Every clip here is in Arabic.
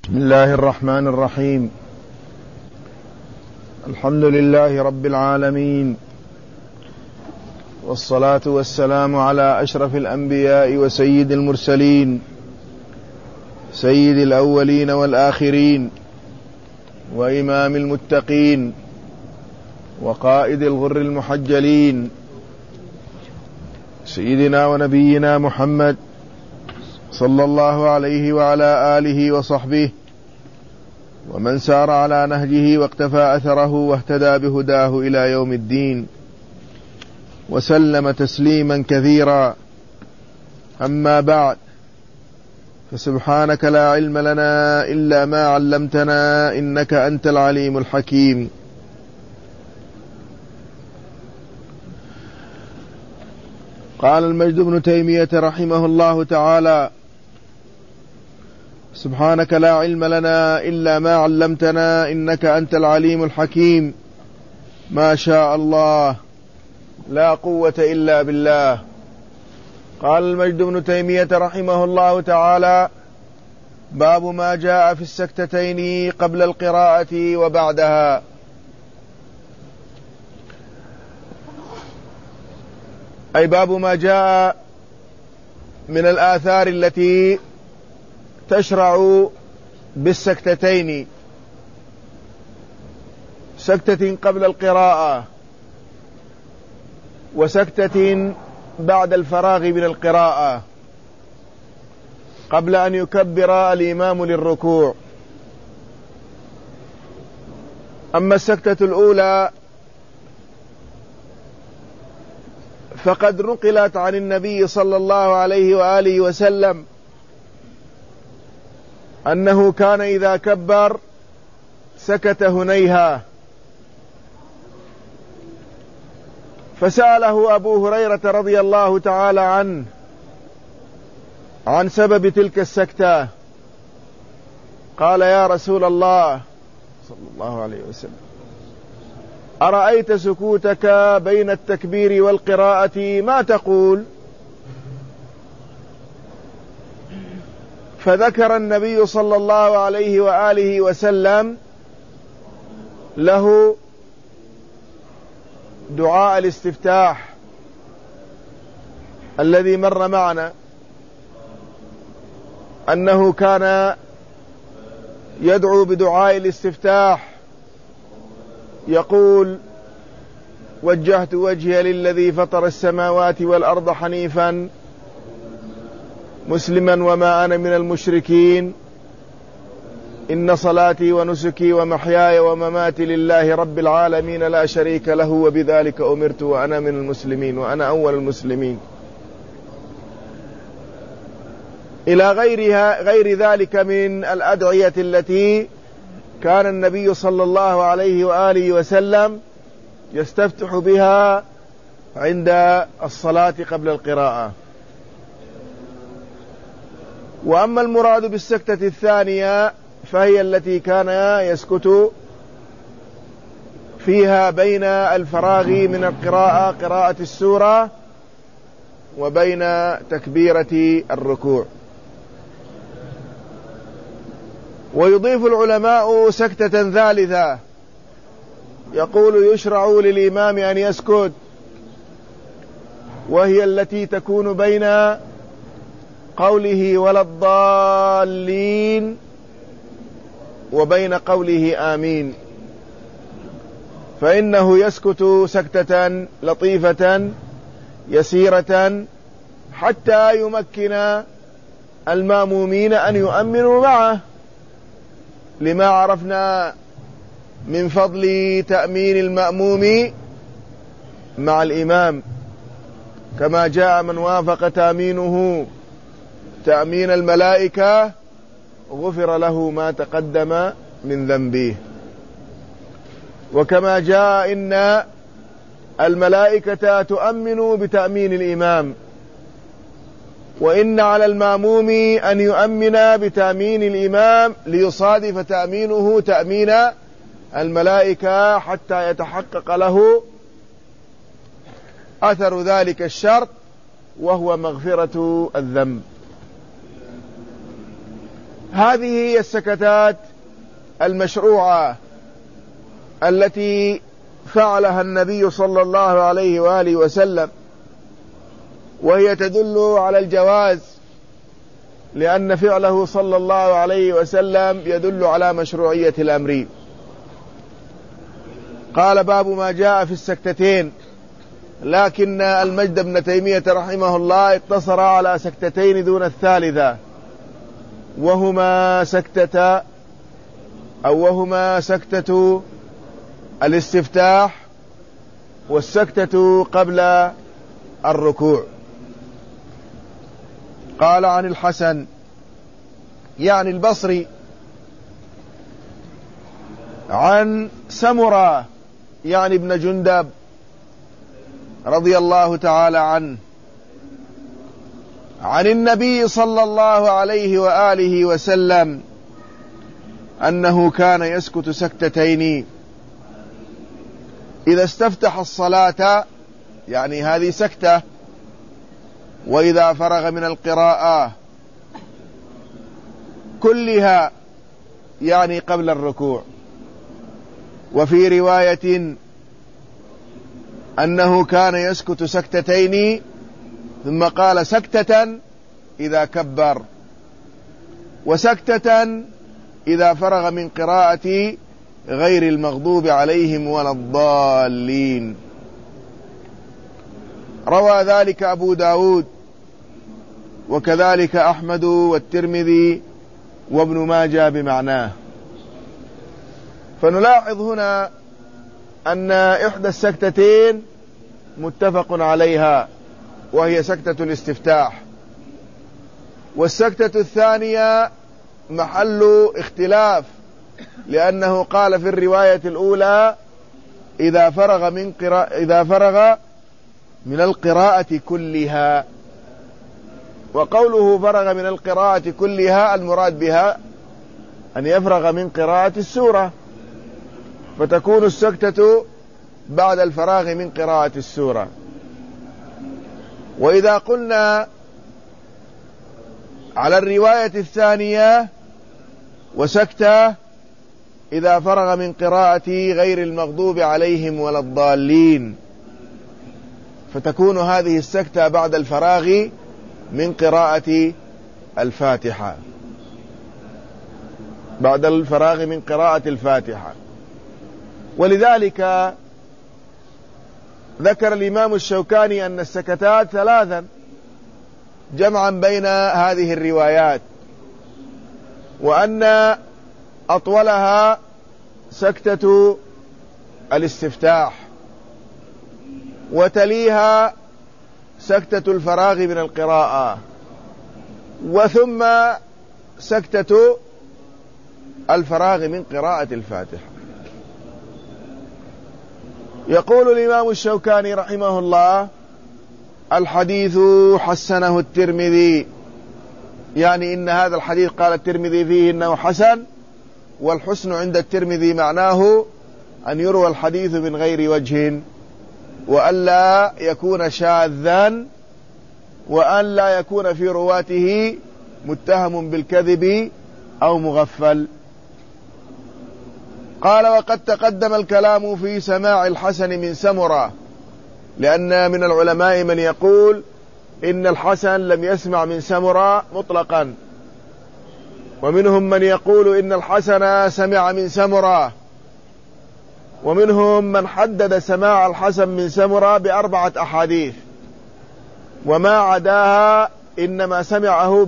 بسم الله الرحمن الرحيم. الحمد لله رب العالمين، والصلاة والسلام على أشرف الأنبياء وسيد المرسلين، سيد الأولين والآخرين، وإمام المتقين، وقائد الغر المحجلين، سيدنا ونبينا محمد صلى الله عليه وعلى آله وصحبه ومن سار على نهجه واقتفى أثره واهتدى بهداه إلى يوم الدين، وسلم تسليما كثيرا. أما بعد، فسبحانك لا علم لنا إلا ما علمتنا إنك أنت العليم الحكيم. قال المجد بن تيمية رحمه الله تعالى: سبحانك لا علم لنا إلا ما علمتنا إنك أنت العليم الحكيم. ما شاء الله، لا قوة إلا بالله. قال المجد بن تيمية رحمه الله تعالى: باب ما جاء في السكتتين قبل القراءة وبعدها. أي باب ما جاء من الآثار التي تشرع بالسكتتين، سكتة قبل القراءة وسكتة بعد الفراغ من القراءة قبل أن يكبر الإمام للركوع. أما السكتة الأولى فقد نقلت عن النبي صلى الله عليه وآله وسلم أنه كان إذا كبر سكت هنيها، فسأله أبو هريرة رضي الله تعالى عنه عن سبب تلك السكتة، قال: يا رسول الله صلى الله عليه وسلم، أرأيت سكوتك بين التكبير والقراءة ما تقول؟ فذكر النبي صلى الله عليه وآله وسلم له دعاء الاستفتاح الذي مر معنا، أنه كان يدعو بدعاء الاستفتاح يقول: وجهت وجهي للذي فطر السماوات والأرض حنيفا مسلما وما أنا من المشركين، إن صلاتي ونسكي ومحياي ومماتي لله رب العالمين لا شريك له وبذلك أمرت وأنا من المسلمين وأنا أول المسلمين، إلى غير ذلك من الأدعية التي كان النبي صلى الله عليه وآله وسلم يستفتح بها عند الصلاة قبل القراءة. وأما المراد بالسكتة الثانية فهي التي كان يسكت فيها بين الفراغ من القراءة، قراءة السورة، وبين تكبيرة الركوع. ويضيف العلماء سكتة ثالثة، يقول: يشرع للإمام أن يسكت، وهي التي تكون بين قوله ولا الضالين وبين قوله آمين، فإنه يسكت سكتة لطيفة يسيرة حتى يمكن المأمومين أن يؤمنوا معه، لما عرفنا من فضل تأمين المأموم مع الإمام، كما جاء: من وافق تأمينه تأمين الملائكة غفر له ما تقدم من ذنبه. وكما جاء: إن الملائكة تؤمن بتأمين الإمام، وإن على المأموم أن يؤمن بتأمين الإمام ليصادف تأمينه تأمين الملائكة حتى يتحقق له أثر ذلك الشرط، وهو مغفرة الذنب. هذه هي السكتات المشروعة التي فعلها النبي صلى الله عليه وآله وسلم، وهي تدل على الجواز، لأن فعله صلى الله عليه وسلم يدل على مشروعية الأمر. قال: باب ما جاء في السكتتين. لكن المجد بن تيمية رحمه الله اقتصر على سكتتين دون الثالثة، وهما سكتة الاستفتاح والسكتة قبل الركوع. قال عن الحسن يعني البصري عن سمرة يعني ابن جندب رضي الله تعالى عنه عن النبي صلى الله عليه وآله وسلم أنه كان يسكت سكتتين إذا استفتح الصلاة، يعني هذه سكتة، وإذا فرغ من القراءة كلها، يعني قبل الركوع. وفي رواية أنه كان يسكت سكتتين ثم قال سكتة إذا كبر، وسكتة إذا فرغ من قراءة غير المغضوب عليهم ولا الضالين. روى ذلك أبو داود وكذلك أحمد والترمذي وابن ماجه بمعناه. فنلاحظ هنا أن إحدى السكتتين متفق عليها، وهي سكتة الاستفتاح، والسكتة الثانية محل اختلاف، لأنه قال في الرواية الأولى إذا فرغ من القراءة كلها، وقوله فرغ من القراءة كلها المراد بها أن يفرغ من قراءة السورة، فتكون السكتة بعد الفراغ من قراءة السورة. وإذا قلنا على الرواية الثانية وسكتة إذا فرغ من قراءة غير المغضوب عليهم ولا الضالين، فتكون هذه السكتة بعد الفراغ من قراءة الفاتحة، بعد الفراغ من قراءة الفاتحة. ولذلك ذكر الإمام الشوكاني أن السكتات ثلاثا جمعا بين هذه الروايات، وأن أطولها سكتة الاستفتاح، وتليها سكتة الفراغ من القراءة، وثم سكتة الفراغ من قراءة الفاتحة. يقول الإمام الشوكاني رحمه الله: الحديث حسنه الترمذي، يعني إن هذا الحديث قال الترمذي فيه إنه حسن، والحسن عند الترمذي معناه أن يروى الحديث من غير وجه، وألا يكون شاذا، وألا يكون في رواته متهم بالكذب أو مغفل. قال: وقد تقدم الكلام في سماع الحسن من سمرة، لأن من العلماء من يقول إن الحسن لم يسمع من سمرة مطلقا، ومنهم من يقول إن الحسن سمع من سمرة، ومنهم من حدد سماع الحسن من سمرة ب4 أحاديث، وما عداها إنما سمعه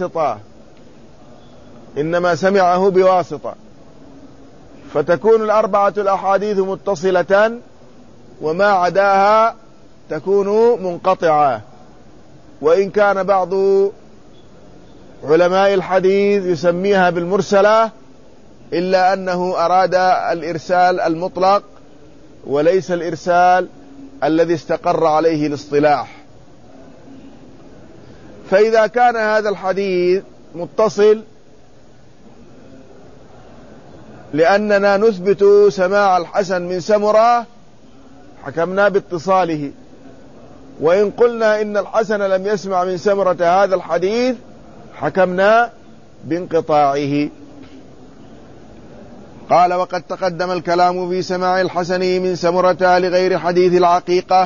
بواسطة، فتكون 4 الأحاديث متصلة، وما عداها تكون منقطعة. وإن كان بعض علماء الحديث يسميها بالمرسلة، إلا أنه أراد الإرسال المطلق وليس الإرسال الذي استقر عليه الاصطلاح. فإذا كان هذا الحديث متصل، لأننا نثبت سماع الحسن من سمرة، حكمنا باتصاله. وإن قلنا إن الحسن لم يسمع من سمرة هذا الحديث، حكمنا بانقطاعه. قال: وقد تقدم الكلام في سماع الحسن من سمرة لغير حديث العقيقة،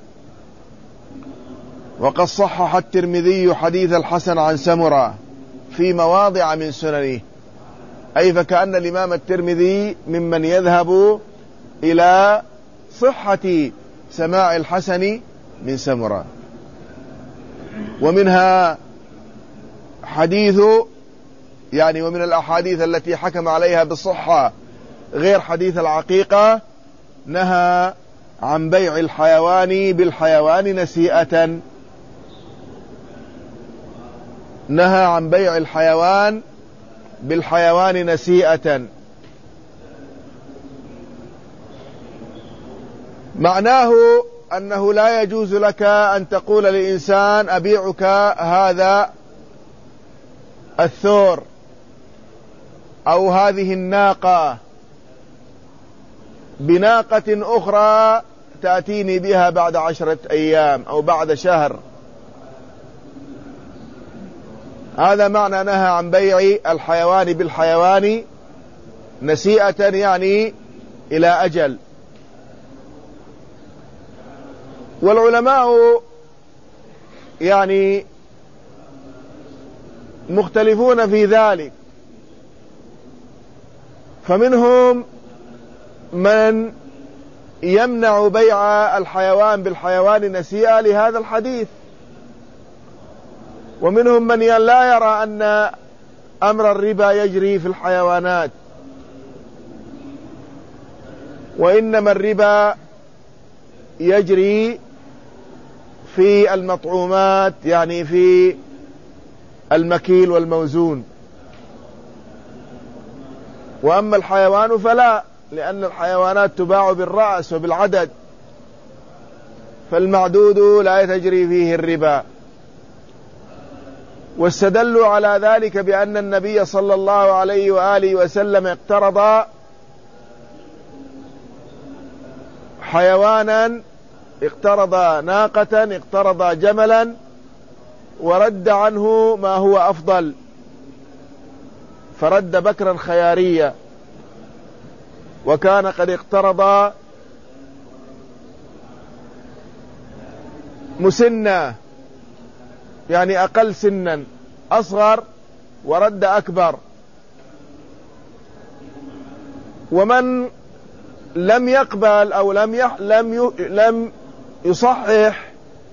وقد صحح الترمذي حديث الحسن عن سمرة في مواضع من سننه، أي فكأن الإمام الترمذي ممن يذهب إلى صحة سماع الحسن من سمرة. ومنها حديث ومن الأحاديث التي حكم عليها بالصحة غير حديث العقيقة: نهى عن بيع الحيوان بالحيوان نسيئة. نهى عن بيع الحيوان بالحيوان نسيئة. معناه أنه لا يجوز لك أن تقول لإنسان: أبيعك هذا الثور أو هذه الناقة بناقة أخرى تأتيني بها بعد 10 أيام أو بعد شهر. هذا معنى نهى عن بيع الحيوان بالحيوان نسيئة، يعني إلى أجل. والعلماء مختلفون في ذلك، فمنهم من يمنع بيع الحيوان بالحيوان نسيئة لهذا الحديث، ومنهم من لا يرى أن أمر الربا يجري في الحيوانات، وإنما الربا يجري في المطعومات، يعني في المكيل والموزون. وأما الحيوان فلا، لأن الحيوانات تباع بالرأس وبالعدد، فالمعدود لا تجري فيه الربا. واستدلوا على ذلك بأن النبي صلى الله عليه وآله وسلم اقترض حيوانا، اقترض ناقة، اقترض جملا، ورد عنه ما هو أفضل، فرد بكرا خياريا، وكان قد اقترض مسنة، يعني أقل سنا، أصغر، ورد أكبر. ومن لم يقبل أو لم يصحح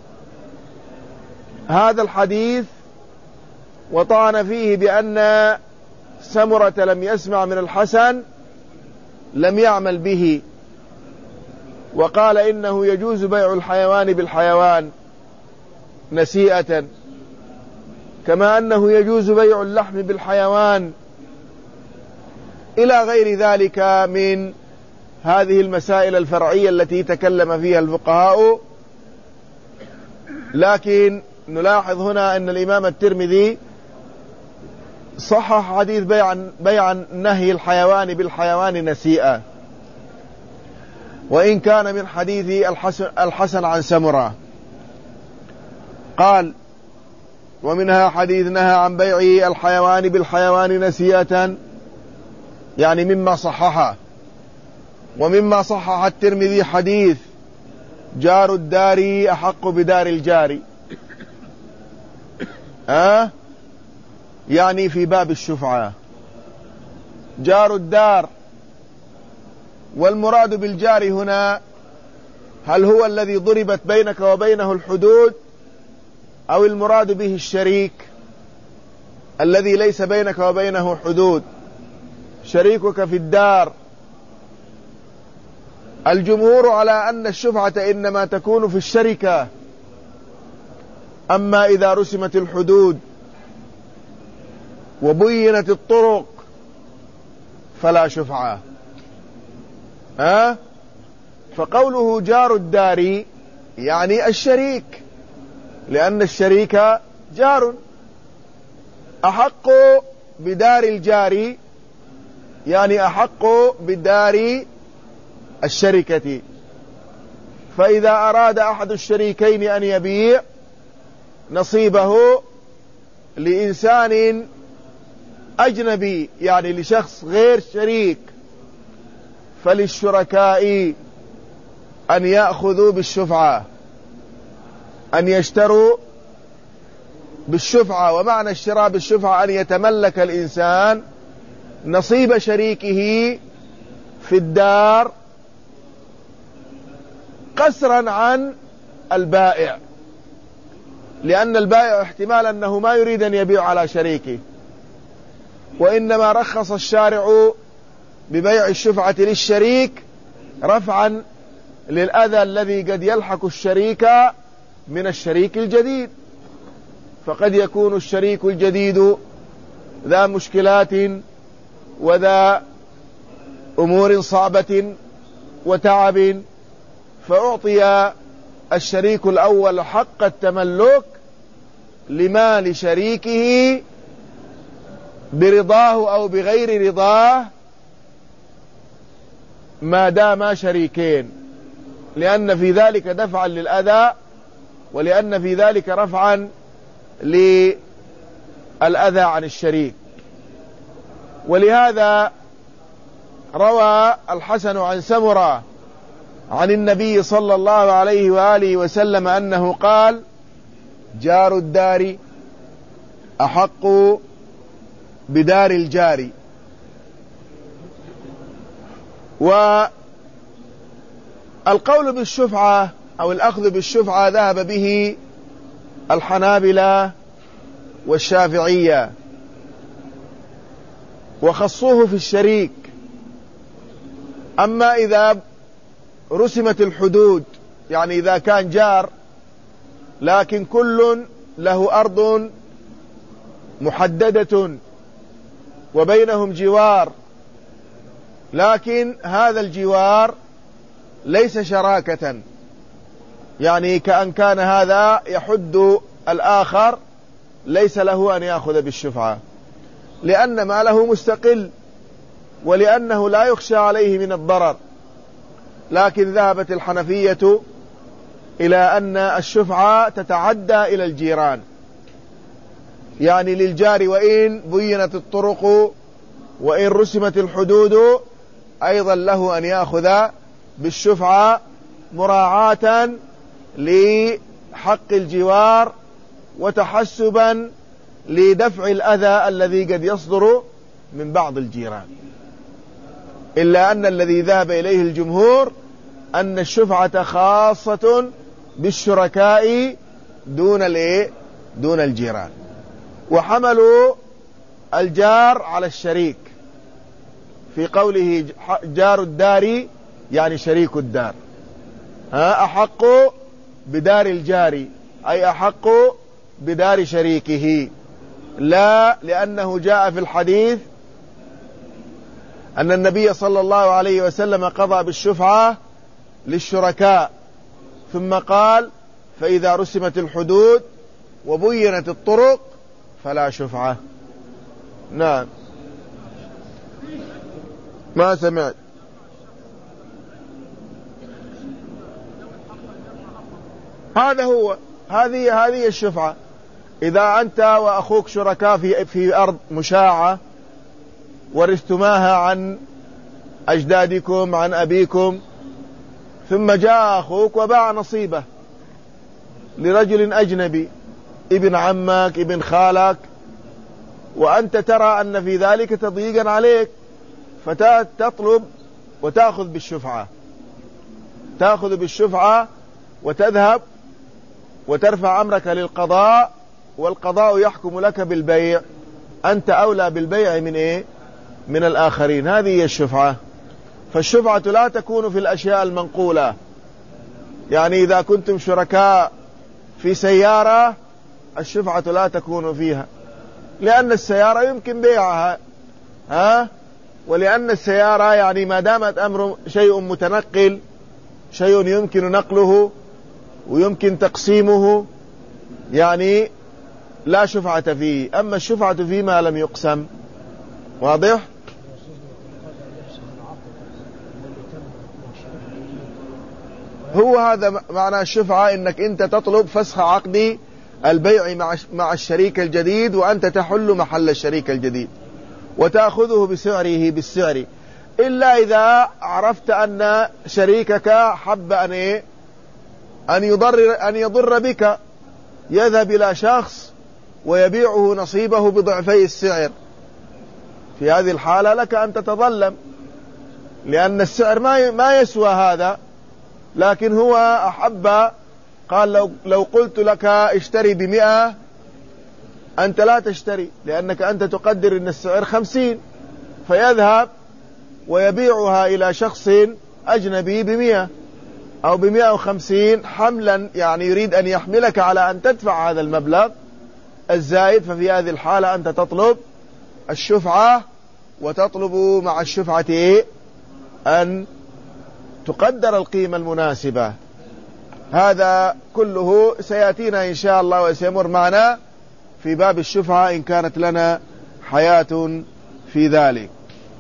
هذا الحديث وطعن فيه بأن سمرة لم يسمع من الحسن لم يعمل به، وقال إنه يجوز بيع الحيوان بالحيوان نسيئة، كما أنه يجوز بيع اللحم بالحيوان، إلى غير ذلك من هذه المسائل الفرعية التي تكلم فيها الفقهاء. لكن نلاحظ هنا أن الإمام الترمذي صحح حديث بيع نهي الحيوان بالحيوان نسيئة، وإن كان من حديث الحسن عن سمرة. قال: ومنها حديث نهى عن بيع الحيوان بالحيوان نسيئة، يعني مما صححه. ومما صحح الترمذي حديث جار الدار أحق بدار الجار، يعني في باب الشفعة جار الدار. والمراد بالجار هنا هل هو الذي ضربت بينك وبينه الحدود، أو المراد به الشريك الذي ليس بينك وبينه حدود، شريكك في الدار؟ الجمهور على أن الشفعة إنما تكون في الشركة، أما إذا رسمت الحدود وبينت الطرق فلا شفعة. فقوله جار الدار يعني الشريك، لأن الشريك جار. أحق بدار الجار يعني أحق بدار الشركة. فإذا أراد أحد الشريكين أن يبيع نصيبه لإنسان أجنبي يعني لشخص غير شريك، فللشركاء أن يأخذوا بالشفعة، أن يشتروا بالشفعة. ومعنى الشراء بالشفعة أن يتملك الإنسان نصيب شريكه في الدار قسرا عن البائع، لأن البائع احتمال أنه ما يريد أن يبيع على شريكه، وإنما رخص الشارع ببيع الشفعة للشريك رفعا للأذى الذي قد يلحق الشريك من الشريك الجديد. فقد يكون الشريك الجديد ذا مشكلات وذا أمور صعبة وتعب، فأعطي الشريك الأول حق التملك لمال شريكه برضاه أو بغير رضاه ما داما شريكين، لأن في ذلك دفعا للأذى، ولأن في ذلك رفعا للأذى عن الشريك. ولهذا روى الحسن عن سمرة عن النبي صلى الله عليه وآله وسلم أنه قال: جار الدار أحق بدار الجار. والقول بالشفعة أو الأخذ بالشفعة ذهب به الحنابلة والشافعية، وخصوه في الشريك. أما إذا رسمت الحدود، يعني إذا كان جار لكن كل له أرض محددة وبينهم جوار، لكن هذا الجوار ليس شراكة، يعني كأن كان هذا يحد الآخر، ليس له أن يأخذ بالشفعة، لأن ماله مستقل ولأنه لا يخشى عليه من الضرر. لكن ذهبت الحنفية إلى أن الشفعة تتعدى إلى الجيران، يعني للجار وإن بينت الطرق وإن رسمت الحدود أيضا له أن يأخذ بالشفعة مراعاة لحق الجوار وتحسبا لدفع الأذى الذي قد يصدر من بعض الجيران. إلا أن الذي ذهب إليه الجمهور أن الشفعة خاصة بالشركاء دون الجيران، وحملوا الجار على الشريك في قوله جار الدار يعني شريك الدار، أحق بدار الجار أي أحق بدار شريكه، لا لأنه جاء في الحديث أن النبي صلى الله عليه وسلم قضى بالشفعة للشركاء، ثم قال: فإذا رسمت الحدود وبينت الطرق فلا شفعة. نعم، ما سمعت. هذا هو، هذه الشفعة. إذا أنت وأخوك شركاء في أرض مشاعة ورثتماها عن أجدادكم عن أبيكم، ثم جاء أخوك وباع نصيبه لرجل أجنبي، ابن عمك ابن خالك، وأنت ترى أن في ذلك تضييقا عليك، فتطلب وتأخذ بالشفعة، تأخذ بالشفعة وتذهب وترفع أمرك للقضاء، والقضاء يحكم لك بالبيع، أنت أولى بالبيع من الآخرين. هذه هي الشفعة. فالشفعة لا تكون في الأشياء المنقولة، يعني إذا كنتم شركاء في سيارة الشفعة لا تكون فيها، لأن السيارة يمكن بيعها، ولأن السيارة يعني ما دامت أمر شيء متنقل، شيء يمكن نقله ويمكن تقسيمه، يعني لا شفعة فيه. أما الشفعة فيما لم يقسم. واضح؟ هو هذا معنى الشفعة، إنك أنت تطلب فسخ عقد البيع مع الشريك الجديد، وأنت تحل محل الشريك الجديد، وتأخذه بسعره بالسعر، إلا إذا عرفت أن شريكك حب أن يضر بك، يذهب إلى شخص ويبيعه نصيبه بضعفي السعر. في هذه الحالة لك أن تتظلم، لأن السعر ما يسوى هذا، لكن هو أحب، قال لو قلت لك اشتري ب100 أنت لا تشتري، لأنك أنت تقدر أن السعر 50، فيذهب ويبيعها إلى شخص أجنبي ب100 أو ب150 حملا، يعني يريد أن يحملك على أن تدفع هذا المبلغ الزائد. ففي هذه الحالة أنت تطلب الشفعة، وتطلب مع الشفعة أن تقدر القيمة المناسبة. هذا كله سيأتينا إن شاء الله وسيمر معنا في باب الشفعة إن كانت لنا حياة في ذلك.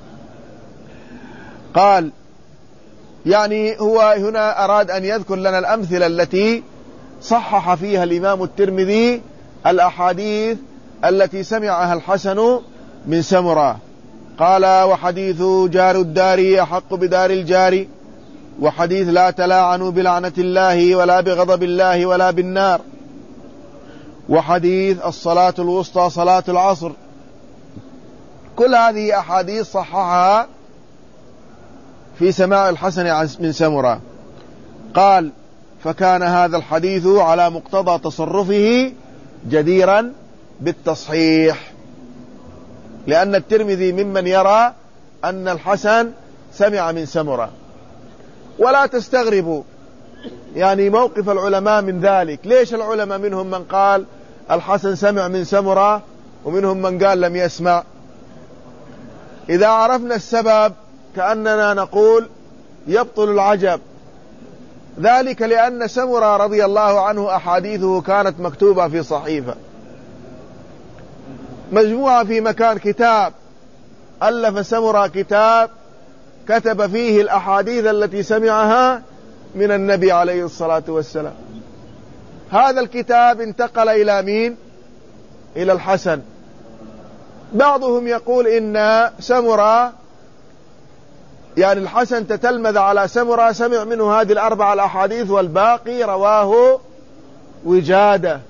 قال يعني هو هنا أراد أن يذكر لنا الأمثلة التي صحح فيها الإمام الترمذي الأحاديث التي سمعها الحسن من سمرة. قال وحديث جار الدار أحق بدار الجار، وحديث لا تلاعنوا بلعنة الله ولا بغضب الله ولا بالنار، وحديث الصلاة الوسطى صلاة العصر. كل هذه أحاديث صححها في سماع الحسن من سمرة. قال فكان هذا الحديث على مقتضى تصرفه جديرا بالتصحيح، لأن الترمذي ممن يرى أن الحسن سمع من سمرة. ولا تستغربوا يعني موقف العلماء من ذلك. ليش العلماء منهم من قال الحسن سمع من سمرة ومنهم من قال لم يسمع؟ إذا عرفنا السبب كأننا نقول يبطل العجب. ذلك لأن سمرة رضي الله عنه أحاديثه كانت مكتوبة في صحيفة مجموعة في مكان، كتاب ألف سمرة كتاب كتب فيه الأحاديث التي سمعها من النبي عليه الصلاة والسلام. هذا الكتاب انتقل إلى مين؟ إلى الحسن. بعضهم يقول إن سمرة يعني الحسن تتلمذ على سمرة، سمع منه هذه الأربع الأحاديث والباقي رواه وجادة.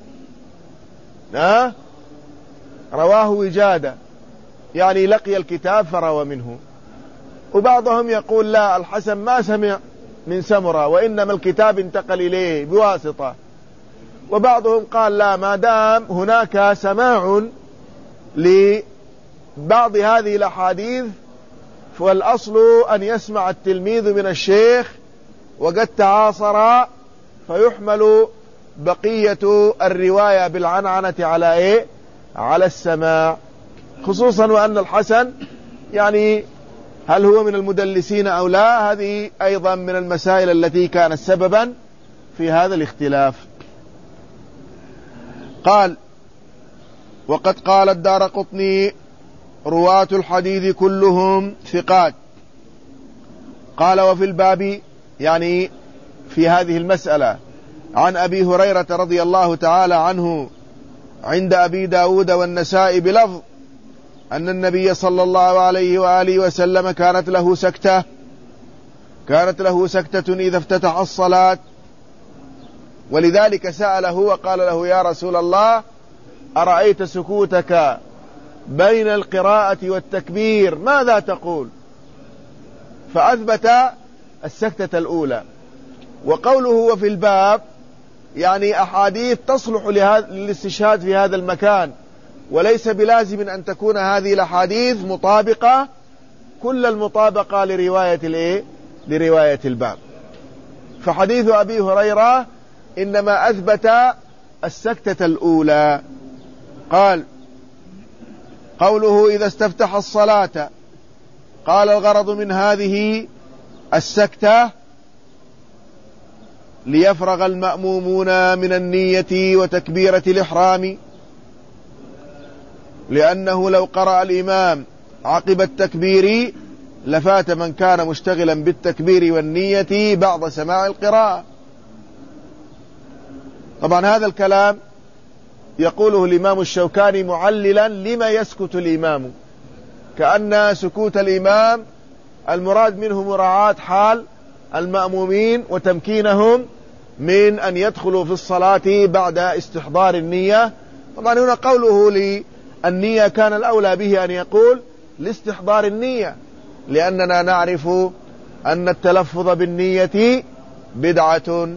رواه وجادة يعني لقي الكتاب فروى منه. وبعضهم يقول لا، الحسن ما سمع من سمرة وإنما الكتاب انتقل إليه بواسطة. وبعضهم قال لا، ما دام هناك سماع لبعض هذه الأحاديث فالأصل أن يسمع التلميذ من الشيخ وقد تعاصر، فيحمل بقية الرواية بالعنعنة على على السماع، خصوصا وأن الحسن يعني هل هو من المدلسين أو لا؟ هذه أيضا من المسائل التي كانت سببا في هذا الاختلاف. قال وقد قال الدارقطني رواة الحديث كلهم ثقات. قال وفي الباب يعني في هذه المسألة عن أبي هريرة رضي الله تعالى عنه عند أبي داود والنسائي بلفظ أن النبي صلى الله عليه وآله وسلم كانت له سكتة إذا افتتح الصلاة، ولذلك سأله وقال له يا رسول الله أرأيت سكوتك بين القراءة والتكبير ماذا تقول؟ فأثبت السكتة الأولى. وقوله وفي الباب يعني أحاديث تصلح للاستشهاد في هذا المكان، وليس بلازم أن تكون هذه الأحاديث مطابقة كل المطابقة لرواية الباب. فحديث أبي هريرة إنما أثبت السكتة الأولى. قال قوله إذا استفتح الصلاة، قال الغرض من هذه السكتة ليفرغ المأمومون من النية وتكبيرة الإحرام، لأنه لو قرأ الإمام عقب التكبير لفات من كان مشتغلا بالتكبير والنية بعد سماع القراءة. طبعا هذا الكلام يقوله الإمام الشوكاني معللا لما يسكت الإمام، كأن سكوت الإمام المراد منه مراعاة حال المأمومين وتمكينهم من أن يدخلوا في الصلاة بعد استحضار النية. طبعا هنا قوله للنية كان الأولى به أن يقول لاستحضار النية، لأننا نعرف أن التلفظ بالنية بدعة،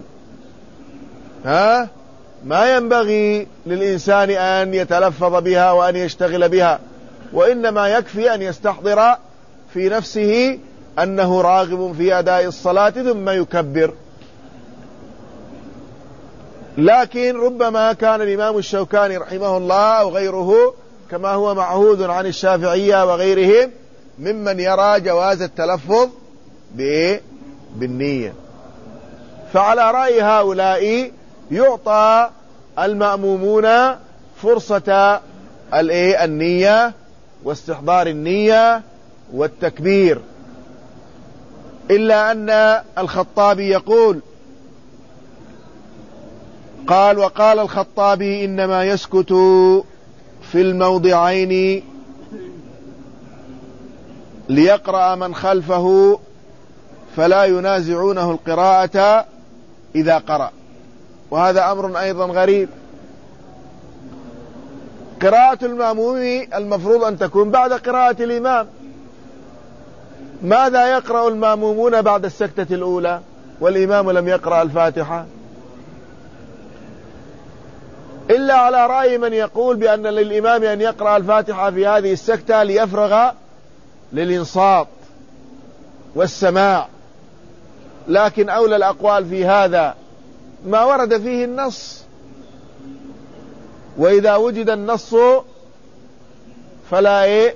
ما ينبغي للإنسان أن يتلفظ بها وأن يشتغل بها، وإنما يكفي أن يستحضر في نفسه أنه راغب في أداء الصلاة ثم يكبر. لكن ربما كان الإمام الشوكاني رحمه الله أو غيره كما هو معهود عن الشافعية وغيرهم ممن يرى جواز التلفظ بالنية. فعلى رأي هؤلاء يعطى المأمومون فرصة النية واستحضار النية والتكبير، إلا أن الخطابي يقول وقال الخطابي إنما يسكت في الموضعين ليقرأ من خلفه فلا ينازعونه القراءة إذا قرأ. وهذا أمر أيضا غريب. قراءة المأموم المفروض أن تكون بعد قراءة الإمام. ماذا يقرأ المأمومون بعد السكتة الأولى والإمام لم يقرأ الفاتحة؟ إلا على رأي من يقول بأن للإمام أن يقرأ الفاتحة في هذه السكتة ليفرغ للإنصات والسماع. لكن أولى الأقوال في هذا ما ورد فيه النص، وإذا وجد النص فلا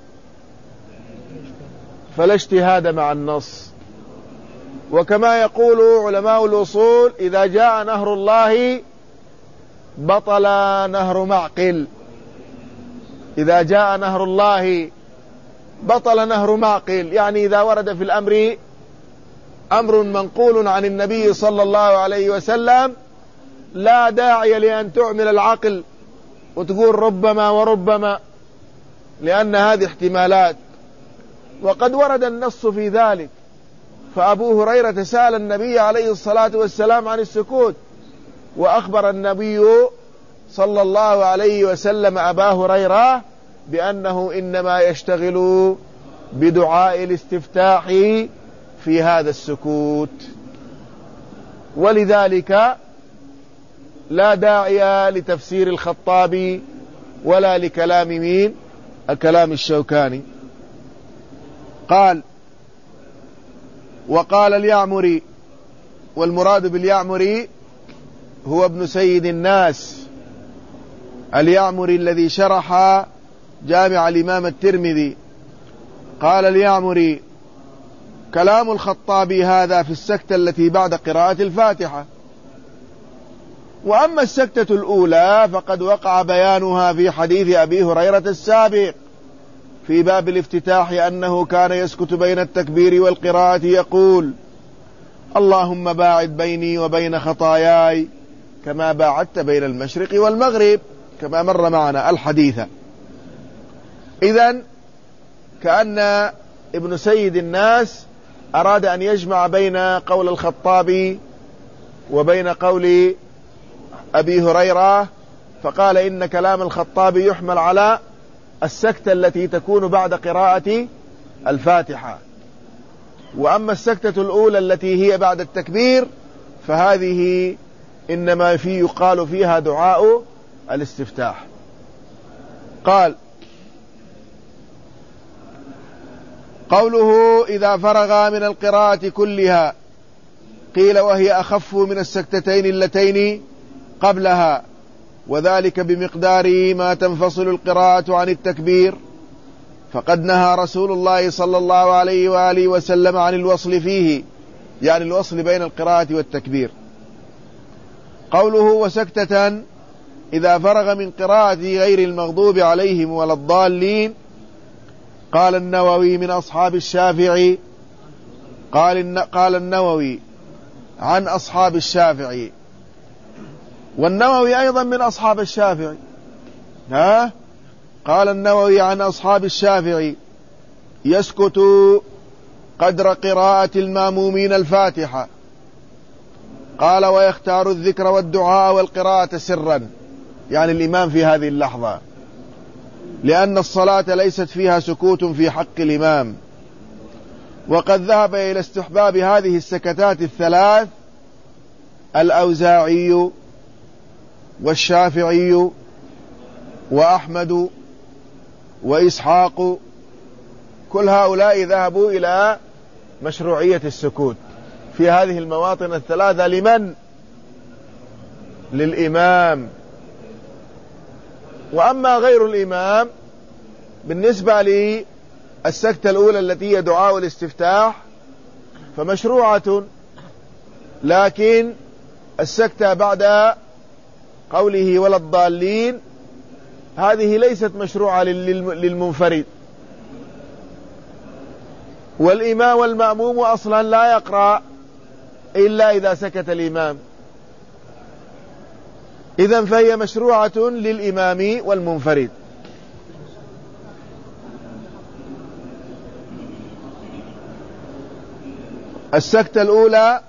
اجتهاد مع النص. وكما يقول علماء الأصول إذا جاء نهر الله بطل نهر معقل. إذا جاء نهر الله بطل نهر معقل، يعني إذا ورد في الأمر أمر منقول عن النبي صلى الله عليه وسلم لا داعي لأن تعمل العقل وتقول ربما وربما، لأن هذه احتمالات، وقد ورد النص في ذلك. فأبو هريرة سأل النبي عليه الصلاة والسلام عن السكوت، وأخبر النبي صلى الله عليه وسلم أبا هريرة بأنه إنما يشتغل بدعاء الاستفتاح في هذا السكوت، ولذلك لا داعي لتفسير الخطابي ولا لكلام مين؟ الكلام الشوكاني. وقال اليعمري، والمراد باليعمري هو ابن سيد الناس اليعمري الذي شرح جامع الإمام الترمذي. قال اليعمري كلام الخطابي هذا في السكتة التي بعد قراءة الفاتحة. وأما السكتة الأولى فقد وقع بيانها في حديث أبي هريرة السابق في باب الافتتاح أنه كان يسكت بين التكبير والقراءة يقول اللهم باعد بيني وبين خطاياي كما باعدت بين المشرق والمغرب، كما مر معنا الحديث. إذن كأن ابن سيد الناس أراد أن يجمع بين قول الخطابي وبين قول أبي هريرة، فقال إن كلام الخطابي يحمل على السكتة التي تكون بعد قراءة الفاتحة، وأما السكتة الأولى التي هي بعد التكبير فهذه إنما يقال فيها دعاء الاستفتاح. قال قوله إذا فرغ من القراءة كلها، قيل وهي أخف من السكتتين اللتين قبلها، وذلك بمقدار ما تنفصل القراءة عن التكبير، فقد نهى رسول الله صلى الله عليه وآله وسلم عن الوصل فيه، يعني الوصل بين القراءة والتكبير. قوله وسكتة إذا فرغ من قراءة غير المغضوب عليهم ولا الضالين، قال النووي من أصحاب الشافعي، قال النووي عن أصحاب الشافعي، والنووي أيضا من أصحاب الشافعي. قال النووي عن أصحاب الشافعي يسكت قدر قراءة المأمومين الفاتحة. قال ويختار الذكر والدعاء والقراءة سرا، يعني الإمام في هذه اللحظة، لأن الصلاة ليست فيها سكوت في حق الإمام. وقد ذهب إلى استحباب هذه السكتات الثلاث الأوزاعي والشافعي وأحمد وإسحاق، كل هؤلاء ذهبوا إلى مشروعية السكوت في هذه المواطن الثلاثة. لمن؟ للإمام. وأما غير الإمام بالنسبة للسكتة الأولى التي هي دعاء الاستفتاح فمشروعة، لكن السكتة بعد قوله ولا الضالين هذه ليست مشروعة للمنفرد، والإمام والمأموم أصلا لا يقرأ إلا إذا سكت الإمام، إذن فهي مشروعة للإمام والمنفرد. السكتة الأولى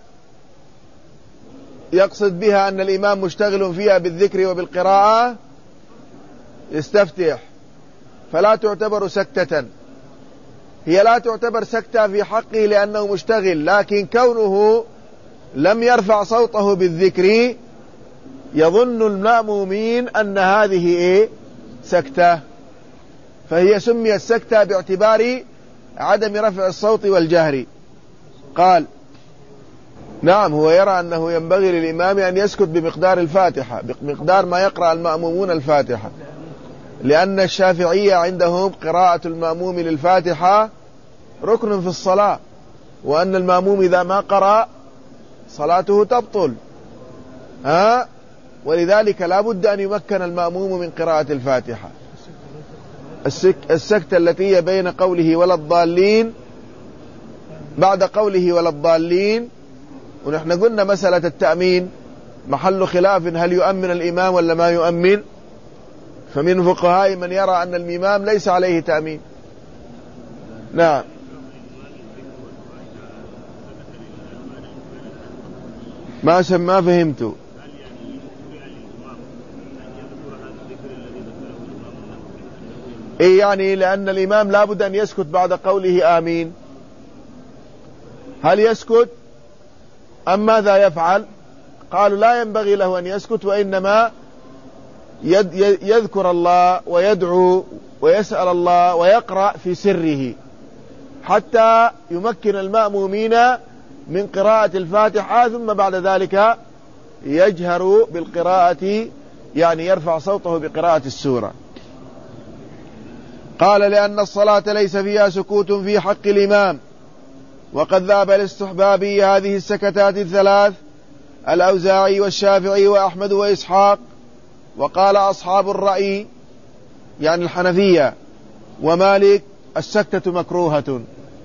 يقصد بها أن الإمام مشتغل فيها بالذكر وبالقراءة يستفتح، فلا تعتبر سكتة، هي لا تعتبر سكتة في حقه لأنه مشتغل، لكن كونه لم يرفع صوته بالذكر يظن المأمومين أن هذه سكتة، فهي سميت سكتة باعتبار عدم رفع الصوت والجهر. قال نعم، هو يرى أنه ينبغي للإمام أن يسكت بمقدار الفاتحة، بمقدار ما يقرأ المأمومون الفاتحة، لأن الشافعية عندهم قراءة المأموم للفاتحة ركن في الصلاة، وأن المأموم إذا ما قرأ صلاته تبطل، ولذلك لا بد أن يمكن المأموم من قراءة الفاتحة. السكتة التي هي بين قوله ولا الضالين، بعد قوله ولا الضالين، ونحن قلنا مسألة التأمين محل خلاف، هل يؤمن الإمام ولا ما يؤمن؟ فمن فقهاء من يرى أن الإمام ليس عليه تأمين. نعم. ما فهمت. يعني لأن الإمام لا بد أن يسكت بعد قوله آمين، هل يسكت أم ماذا يفعل؟ قالوا لا ينبغي له أن يسكت، وإنما يذكر الله ويدعو ويسأل الله ويقرأ في سره حتى يمكن المأمومين من قراءة الفاتحة، ثم بعد ذلك يجهر بالقراءة، يعني يرفع صوته بقراءة السورة. قال لأن الصلاة ليس فيها سكوت في حق الإمام. وقد ذهب لاستحباب هذه السكتات الثلاث الأوزاعي والشافعي وأحمد وإسحاق، وقال أصحاب الرأي يعني الحنفية ومالك السكتة مكروهة.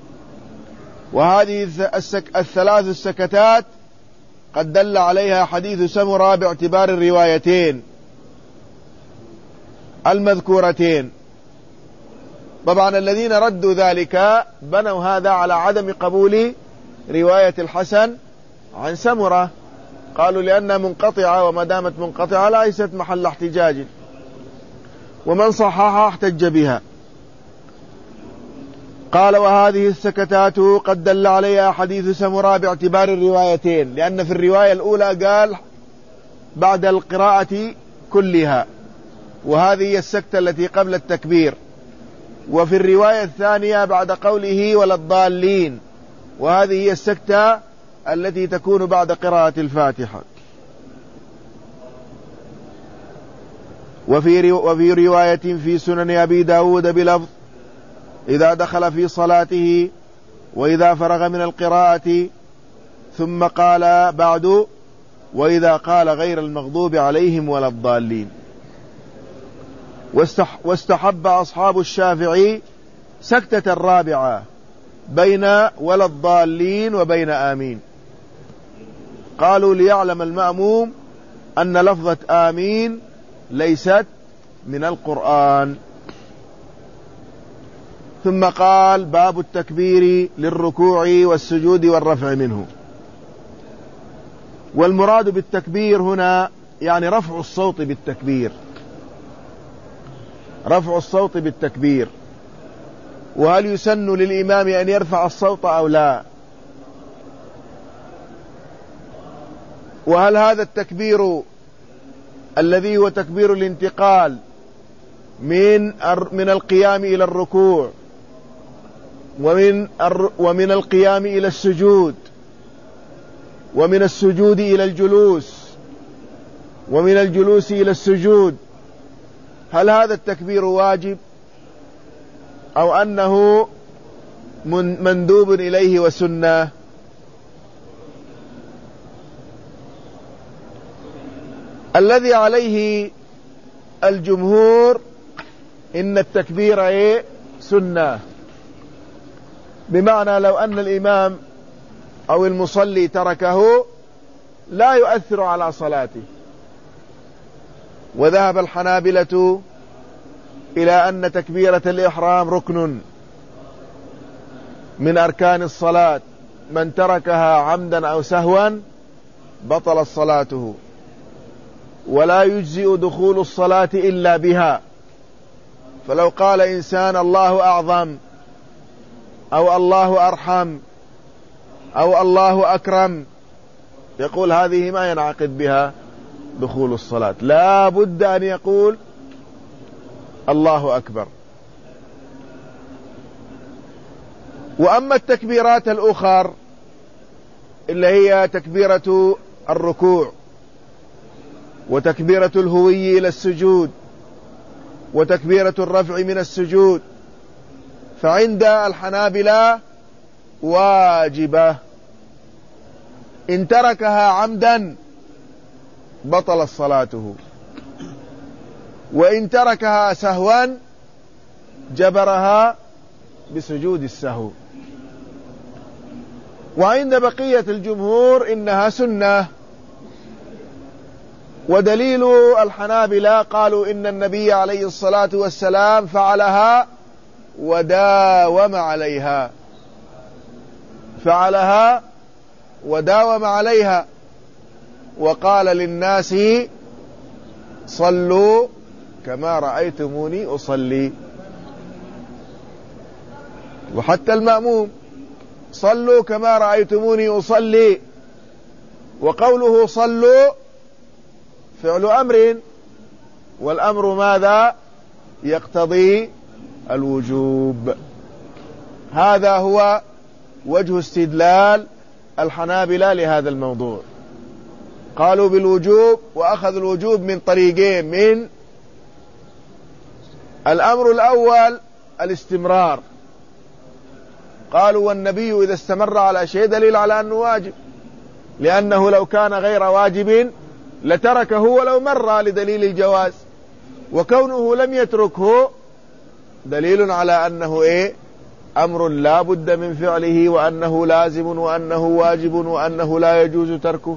وهذه الثلاث السكتات قد دل عليها حديث سمرة باعتبار الروايتين المذكورتين. طبعا الذين ردوا ذلك بنوا هذا على عدم قبول رواية الحسن عن سمرة، قالوا لأنها منقطعة، وما دامت منقطعة ليست محل احتجاج، ومن صححها احتج بها. قال وهذه السكتات قد دل عليها حديث سمرة باعتبار الروايتين، لأن في الرواية الأولى قال بعد القراءة كلها، وهذه هي السكتة التي قبل التكبير، وفي الرواية الثانية بعد قوله ولا الضالين، وهذه هي السكتة التي تكون بعد قراءة الفاتحة. وفي رواية في سنن أبي داود بلفظ إذا دخل في صلاته وإذا فرغ من القراءة، ثم قال بعد وإذا قال غير المغضوب عليهم ولا الضالين. واستحب أصحاب الشافعي سكتة الرابعة بين ولا الضالين وبين آمين، قالوا ليعلم المأموم أن لفظة آمين ليست من القرآن. ثم قال: باب التكبير للركوع والسجود والرفع منه. والمراد بالتكبير هنا يعني رفع الصوت بالتكبير، رفع الصوت بالتكبير. وهل يسن للإمام أن يرفع الصوت أو لا؟ وهل هذا التكبير الذي هو تكبير الانتقال من القيام إلى الركوع ومن القيام إلى السجود ومن السجود إلى الجلوس ومن الجلوس إلى السجود، هل هذا التكبير واجب أو أنه مندوب إليه وسنة؟ الذي عليه الجمهور إن التكبير سنة، بمعنى لو أن الإمام أو المصلي تركه لا يؤثر على صلاته. وذهب الحنابلة إلى أن تكبيرة الإحرام ركن من أركان الصلاة، من تركها عمدا أو سهوا بطلت صلاته، ولا يجزئ دخول الصلاة إلا بها. فلو قال إنسان الله أعظم أو الله أرحم أو الله أكرم، يقول هذه ما ينعقد بها دخول الصلاة، لا بد أن يقول الله أكبر. وأما التكبيرات الأخرى اللي هي تكبيرة الركوع وتكبيرة الهوي إلى السجود وتكبيرة الرفع من السجود، فعند الحنابلة واجبة، إن تركها عمدا بطلت صلاته، وإن تركها سهوا جبرها بسجود السهو. وعند بقية الجمهور إنها سنة. ودليل الحنابلة قالوا إن النبي عليه الصلاة والسلام فعلها وداوم عليها، فعلها وداوم عليها، وقال للناس صلوا كما رأيتموني أصلي. وحتى المأموم صلوا كما رأيتموني أصلي. وقوله صلوا فعل أمر، والأمر ماذا؟ يقتضي الوجوب. هذا هو وجه استدلال الحنابلة لهذا الموضوع. قالوا بالوجوب، وأخذوا الوجوب من طريقين: من الأمر الأول الاستمرار، قالوا والنبي إذا استمر على شيء دليل على أنه واجب، لأنه لو كان غير واجب لتركه ولو مر لدليل الجواز، وكونه لم يتركه دليل على أنه أمر لا بد من فعله، وأنه لازم، وأنه واجب، وأنه لا يجوز تركه.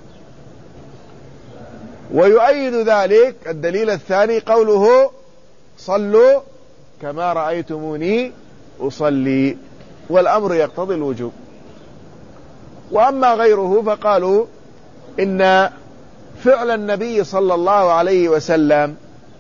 ويؤيد ذلك الدليل الثاني قوله صلوا كما رأيتموني أصلي، والأمر يقتضي الوجوب. وأما غيره فقالوا إن فعل النبي صلى الله عليه وسلم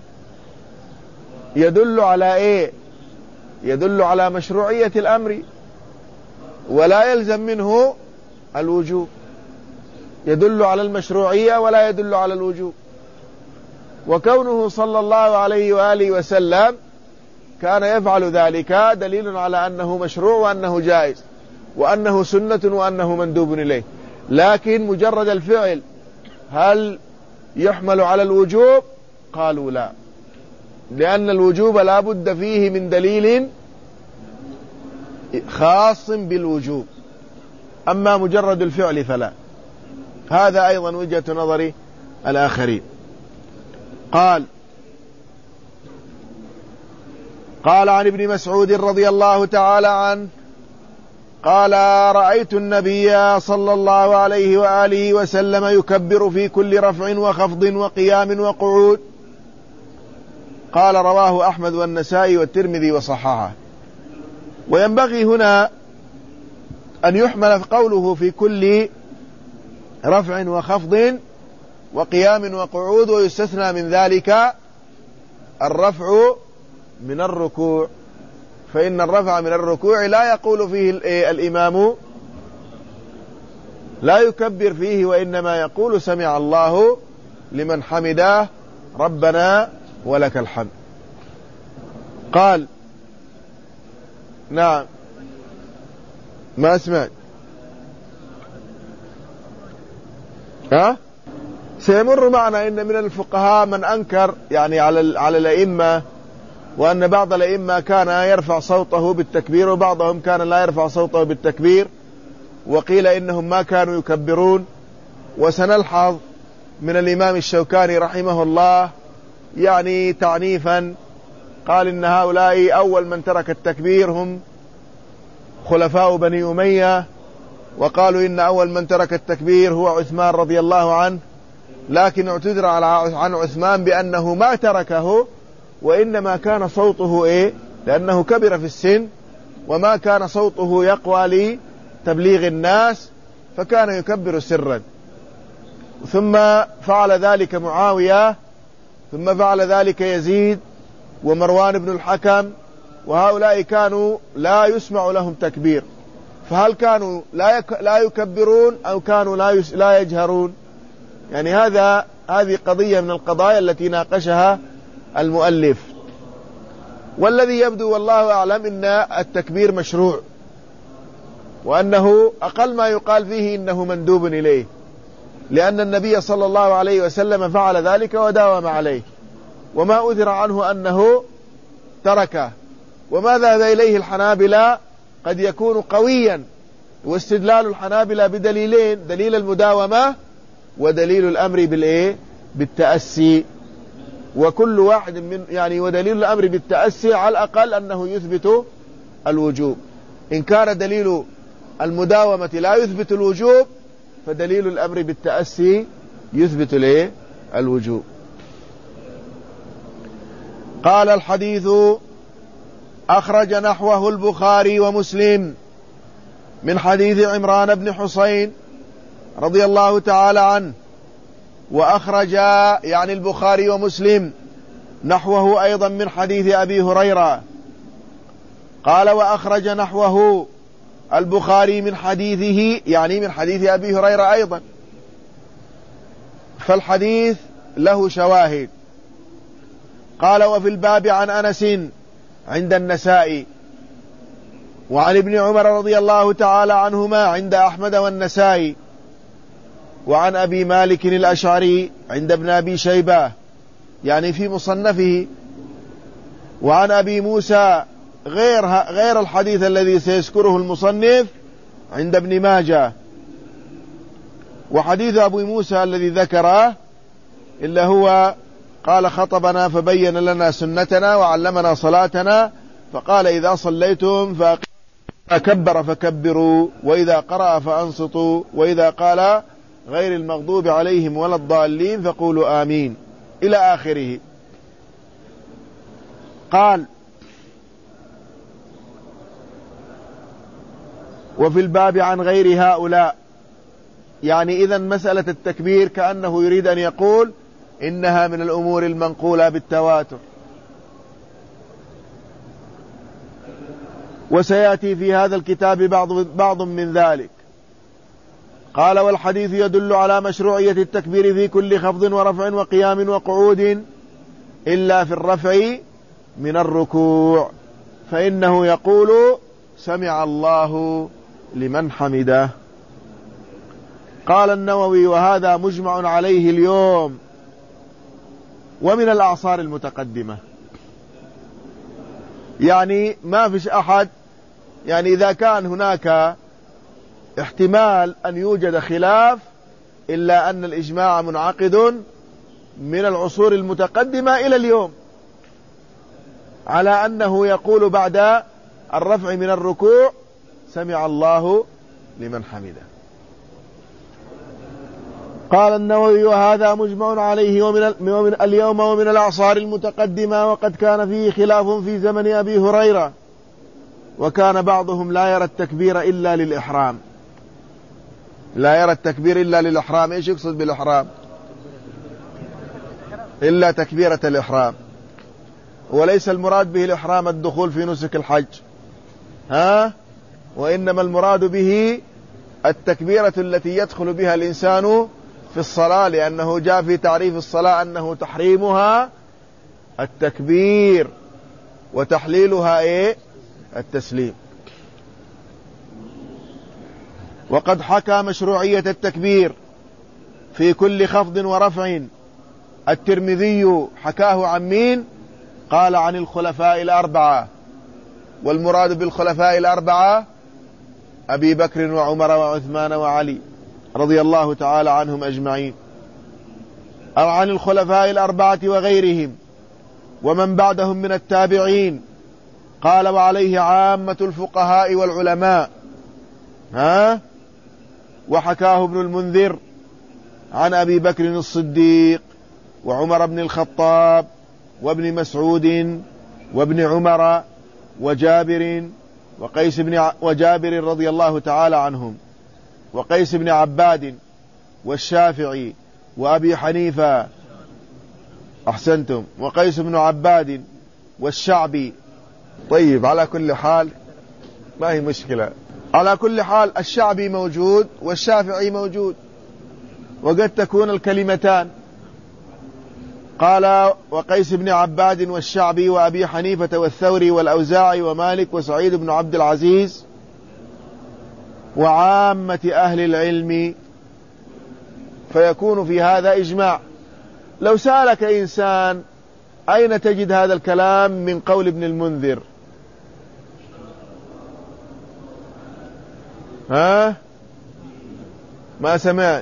يدل على يدل على مشروعية الأمر ولا يلزم منه الوجوب، يدل على المشروعية ولا يدل على الوجوب. وكونه صلى الله عليه وآله وسلم كان يفعل ذلك دليل على أنه مشروع وأنه جائز وأنه سنة وأنه مندوب إليه. لكن مجرد الفعل هل يحمل على الوجوب؟ قالوا لا، لأن الوجوب لا بد فيه من دليل خاص بالوجوب، أما مجرد الفعل فلا. هذا أيضا وجهة نظر الآخرين. قال عن ابن مسعود رضي الله تعالى عنه قال: رأيت النبي صلى الله عليه وآله وسلم يكبر في كل رفع وخفض وقيام وقعود. قال: رواه أحمد والنسائي والترمذي وصححه. وينبغي هنا أن يحمل قوله في كل رفع وخفض وقيام وقعود، ويستثنى من ذلك الرفع من الركوع، فإن الرفع من الركوع لا يقول فيه الإمام، لا يكبر فيه، وإنما يقول سمع الله لمن حمده ربنا ولك الحمد. قال نعم، ما أسمعت. سيمر معنا إن من الفقهاء من أنكر يعني على الأئمة، وأن بعض الأئمة كان يرفع صوته بالتكبير وبعضهم كان لا يرفع صوته بالتكبير، وقيل إنهم ما كانوا يكبرون. وسنلحظ من الإمام الشوكاني رحمه الله يعني تعنيفا، قال إن هؤلاء أول من ترك التكبير هم خلفاء بني أمية، وقالوا إن أول من ترك التكبير هو عثمان رضي الله عنه، لكن اعتذر عن عثمان بأنه ما تركه، وإنما كان صوته لأنه كبر في السن، وما كان صوته يقوى لتبليغ الناس، فكان يكبر سرا. ثم فعل ذلك معاوية، ثم فعل ذلك يزيد ومروان بن الحكم، وهؤلاء كانوا لا يسمع لهم تكبير، فهل كانوا لا يكبرون أو كانوا لا يجهرون؟ يعني هذه قضية من القضايا التي ناقشها المؤلف. والذي يبدو والله أعلم إن التكبير مشروع، وأنه أقل ما يقال فيه إنه مندوب إليه، لأن النبي صلى الله عليه وسلم فعل ذلك وداوم عليه، وما أثر عنه أنه تركه. وما ذهب إليه الحنابلة قد يكون قويا، واستدلال الحنابلة بدليلين: دليل المداومة ودليل الأمر بالتأسي. وكل واحد ودليل الأمر بالتأسي على الأقل أنه يثبت الوجوب. إن كان دليل المداومة لا يثبت الوجوب، فدليل الأمر بالتأسي يثبت الوجوب. قال: الحديث أخرج نحوه البخاري ومسلم من حديث عمران بن حسين رضي الله تعالى عنه، وأخرج يعني البخاري ومسلم نحوه أيضا من حديث أبي هريرة. قال: وأخرج نحوه البخاري من حديثه، يعني من حديث أبي هريرة أيضا، فالحديث له شواهد. قال: وفي الباب عن أنس عند النسائي، وعن ابن عمر رضي الله تعالى عنهما عند أحمد والنسائي، وعن أبي مالك الأشعري عند ابن أبي شيبة يعني في مصنفه، وعن أبي موسى غير الحديث الذي سيذكره المصنف عند ابن ماجه. وحديث أبو موسى الذي ذكره إلا هو قال: خطبنا فبين لنا سنتنا وعلمنا صلاتنا، فقال: إذا صليتم فكبر فكبروا، وإذا قرأ فأنصتوا، وإذا قال غير المغضوب عليهم ولا الضالين فقولوا آمين، إلى آخره. قال: وفي الباب عن غير هؤلاء، يعني إذن مسألة التكبير كأنه يريد أن يقول إنها من الأمور المنقولة بالتواتر. وسيأتي في هذا الكتاب بعض من ذلك. قال: والحديث يدل على مشروعية التكبير في كل خفض ورفع وقيام وقعود إلا في الرفع من الركوع، فإنه يقول: سمع الله لمن حمده. قال النووي: وهذا مجمع عليه اليوم ومن الأعصار المتقدمة. يعني ما فيش أحد، يعني إذا كان هناك احتمال أن يوجد خلاف، إلا أن الإجماع منعقد من العصور المتقدمة إلى اليوم على أنه يقول بعد الرفع من الركوع: سمع الله لمن حمده. قال النووي: وهذا مجمع عليه ومن اليوم ومن الأعصار المتقدمة، وقد كان فيه خلاف في زمن أبي هريرة، وكان بعضهم لا يرى التكبير إلا للإحرام. لا يرى التكبير إلا للإحرام. إيش يقصد بالإحرام؟ إلا تكبيرة الإحرام، وليس المراد به الإحرام الدخول في نسك الحج، وإنما المراد به التكبيرة التي يدخل بها الإنسان في الصلاة، لأنه جاء في تعريف الصلاة أنه تحريمها التكبير وتحليلها التسليم. وقد حكى مشروعية التكبير في كل خفض ورفع الترمذي. حكاه عن مين؟ قال عن الخلفاء الأربعة، والمراد بالخلفاء الأربعة أبي بكر وعمر وعثمان وعلي رضي الله تعالى عنهم أجمعين، أو عن الخلفاء الأربعة وغيرهم ومن بعدهم من التابعين. قال وعليه عامة الفقهاء والعلماء. وحكاه ابن المنذر عن أبي بكر الصديق وعمر بن الخطاب وابن مسعود وابن عمر وجابر رضي الله تعالى عنهم، وقيس بن عباد والشافعي وأبي حنيفة. أحسنتم. وقيس بن عباد والشعبي. طيب، على كل حال ما هي مشكلة. على كل حال الشعبي موجود والشافعي موجود، وقد تكون الكلمتان. قال وقيس بن عباد والشعبي وأبي حنيفة والثوري والأوزاعي ومالك وسعيد بن عبد العزيز وعامة أهل العلم، فيكون في هذا إجماع. لو سألك إنسان أين تجد هذا الكلام من قول ابن المنذر؟ ما سمعت؟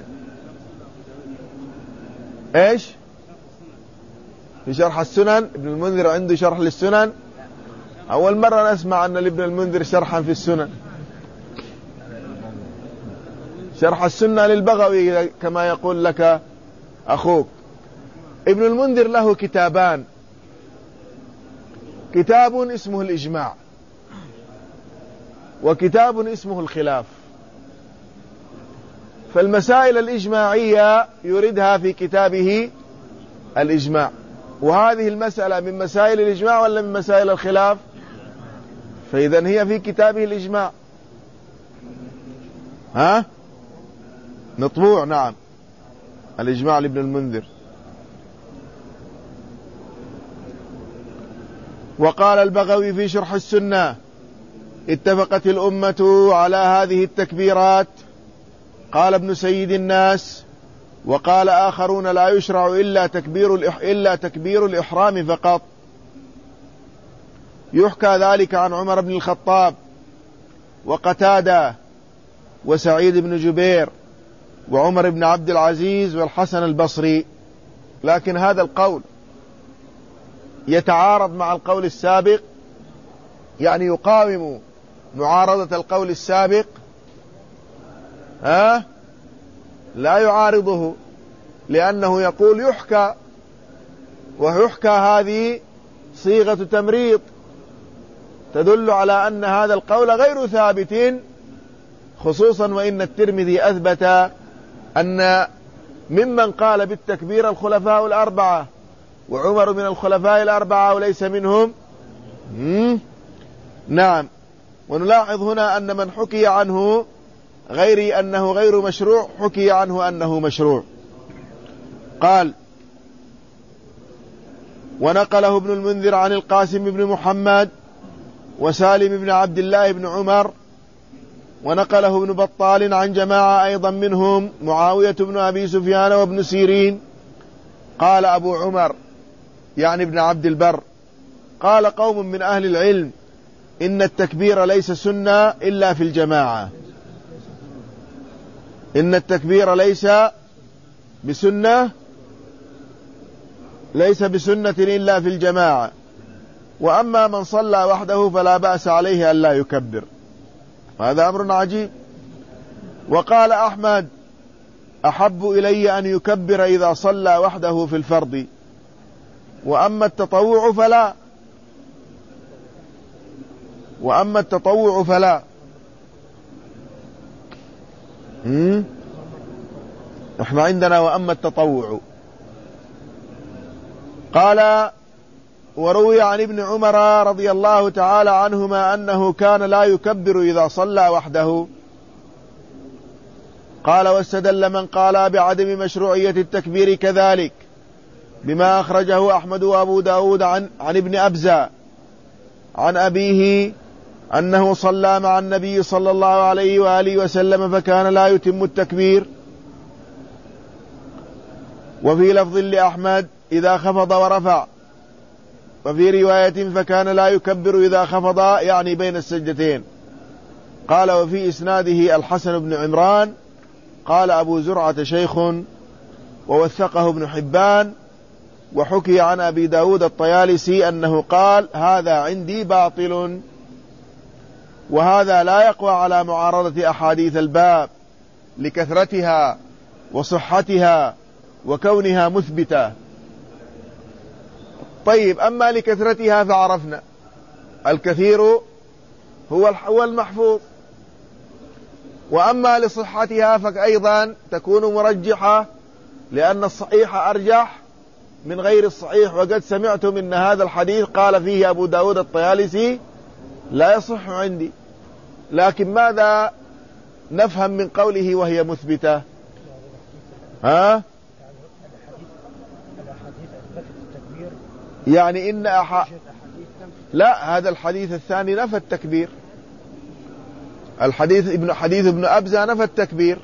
إيش؟ في شرح السنن. ابن المنذر عنده شرح للسنن. أول مرة نسمع أن لابن المنذر شرحا في السنن. شرح السنة للبغوي كما يقول لك أخوك. ابن المنذر له كتابان، كتاب اسمه الإجماع، وكتاب اسمه الخلاف. فالمسائل الإجماعية يردها في كتابه الإجماع، وهذه المسألة من مسائل الإجماع ولا من مسائل الخلاف؟ فإذن هي في كتابه الإجماع. مطبوع. نعم، الإجماع لابن المنذر. وقال البغوي في شرح السنة: اتفقت الأمة على هذه التكبيرات. قال ابن سيد الناس: وقال آخرون لا يشرع إلا تكبير الإحرام فقط. يحكى ذلك عن عمر بن الخطاب وقتادة وسعيد بن جبير وعمر بن عبد العزيز والحسن البصري. لكن هذا القول يتعارض مع القول السابق، يعني يقاوم معارضة القول السابق. لا يعارضه، لأنه يقول يحكى، ويحكى هذه صيغة تمريض تدل على أن هذا القول غير ثابت، خصوصا وإن الترمذي أثبت أن ممن قال بالتكبير الخلفاء الأربعة، وعمر من الخلفاء الأربعة وليس منهم. نعم. ونلاحظ هنا أن من حكي عنه غير أنه غير مشروع حكي عنه أنه مشروع. قال: ونقله ابن المنذر عن القاسم بن محمد وسالم بن عبد الله بن عمر، ونقله ابن بطال عن جماعة أيضا منهم معاوية بن أبي سفيان وابن سيرين. قال أبو عمر يعني ابن عبد البر: قال قوم من أهل العلم إن التكبير ليس سنة إلا في الجماعة. إن التكبير ليس بسنة إلا في الجماعة، وأما من صلى وحده فلا بأس عليه ألا يكبر. هذا أمر عجيب. وقال أحمد: أحب إلي أن يكبر إذا صلى وحده في الفرض، وأما التطوع فلا. وأما التطوع فلا. احنا عندنا وأما التطوع. قال: وروي عن ابن عمر رضي الله تعالى عنهما أنه كان لا يكبر إذا صلى وحده. قال: واستدل من قال بعدم مشروعية التكبير كذلك بما أخرجه أحمد وأبو داود عن ابن أبزة عن أبيه أنه صلى مع النبي صلى الله عليه وآله وسلم فكان لا يتم التكبير. وفي لفظ لأحمد: إذا خفض ورفع. وفي رواية: فكان لا يكبر إذا خفض، يعني بين السجدتين. قال: وفي إسناده الحسن بن عمران. قال أبو زرعة: شيخ، ووثقه ابن حبان. وحكي عن أبي داود الطيالسي أنه قال: هذا عندي باطل. وهذا لا يقوى على معارضة أحاديث الباب لكثرتها وصحتها وكونها مثبتة. طيب، أما لكثرتها فعرفنا الكثير هو المحفوظ، وأما لصحتها فأيضا تكون مرجحة، لأن الصحيح أرجح من غير الصحيح. وقد سمعتم إن هذا الحديث قال فيه أبو داود الطيالسي لا يصح عندي. لكن ماذا نفهم من قوله وهي مثبتة؟ يعني إن لا، هذا الحديث الثاني نفى التكبير. حديث ابن أبزة نفى التكبير.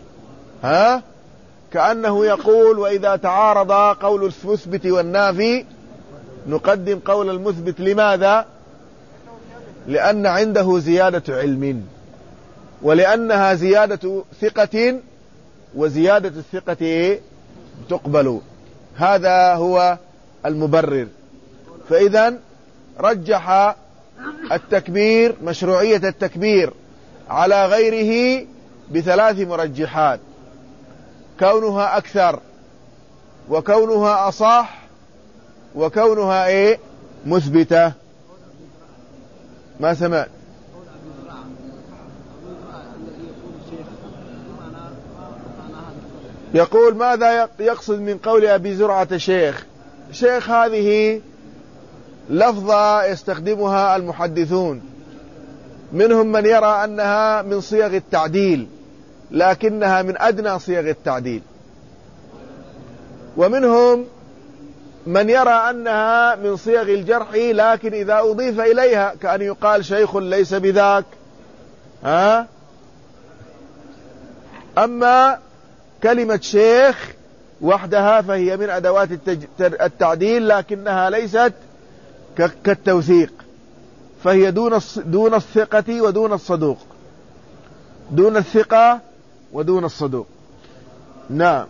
كأنه يقول: وإذا تعارض قول المثبت والنافي نقدم قول المثبت. لماذا؟ لأن عنده زيادة علم، ولأنها زيادة ثقة، وزيادة الثقة تقبل. هذا هو المبرر. فإذا رجح التكبير، مشروعية التكبير على غيره بثلاث مرجحات: كونها أكثر، وكونها أصح، وكونها مثبتة. ما سمعت؟ يقول: ماذا يقصد من قول أبي زرعة شيخ؟ هذه لفظة يستخدمها المحدثون، منهم من يرى أنها من صيغ التعديل لكنها من أدنى صيغ التعديل، ومنهم من يرى أنها من صيغ الجرح لكن إذا أضيف إليها كأن يقال شيخ ليس بذاك. أما كلمة شيخ وحدها فهي من أدوات التعديل، لكنها ليست كالتوثيق، فهي دون الثقة ودون الصدوق، دون الثقة ودون الصدوق. نعم،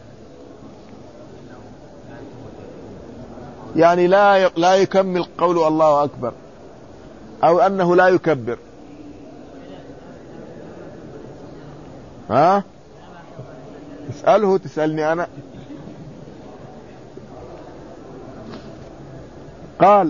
يعني لا يكمل قول الله أكبر، أو أنه لا يكبر. اسأله، تسألني أنا. قال: